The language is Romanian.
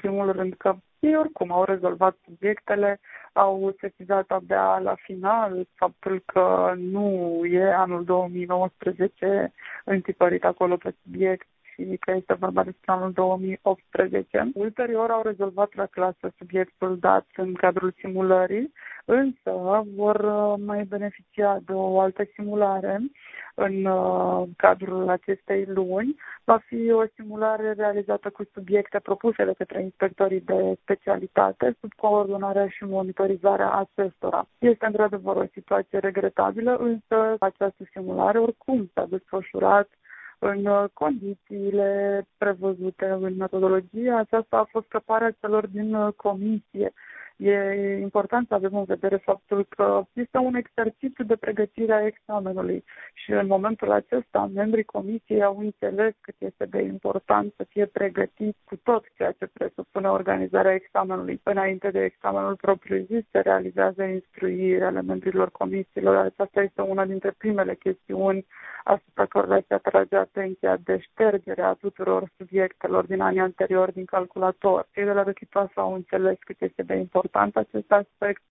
primul rând că ei oricum au rezolvat subiectele, au sesizat abia la final faptul că nu e anul 2019 întipărit acolo pe subiect și că este vorba despre anul 2018. Ulterior au rezolvat la clasă subiectul dat în cadrul simulării, însă vor mai beneficia de o altă simulare în cadrul acestei luni. Va fi o simulare realizată cu subiecte propuse de către inspectorii de specialitate sub coordonarea și monitorizarea acestora. Este într-adevăr o situație regretabilă, însă această simulare oricum s-a desfășurat în condițiile prevăzute în metodologie. Aceasta a fost scăparea celor din comisie. E important să avem în vedere faptul că este un exercițiu de pregătire a examenului și în momentul acesta membrii comisiei au înțeles cât este de important să fie pregătiți cu tot ceea ce presupune organizarea examenului. Înainte de examenul propriu-zis se realizează instruirea membrilor comisiilor. Aceasta este una dintre primele chestiuni asupra cărora se atrage atenția de ștergerea tuturor subiectelor din anii anteriori din calculator. Cei de la Rechitoasă au înțeles cât este de important acest aspect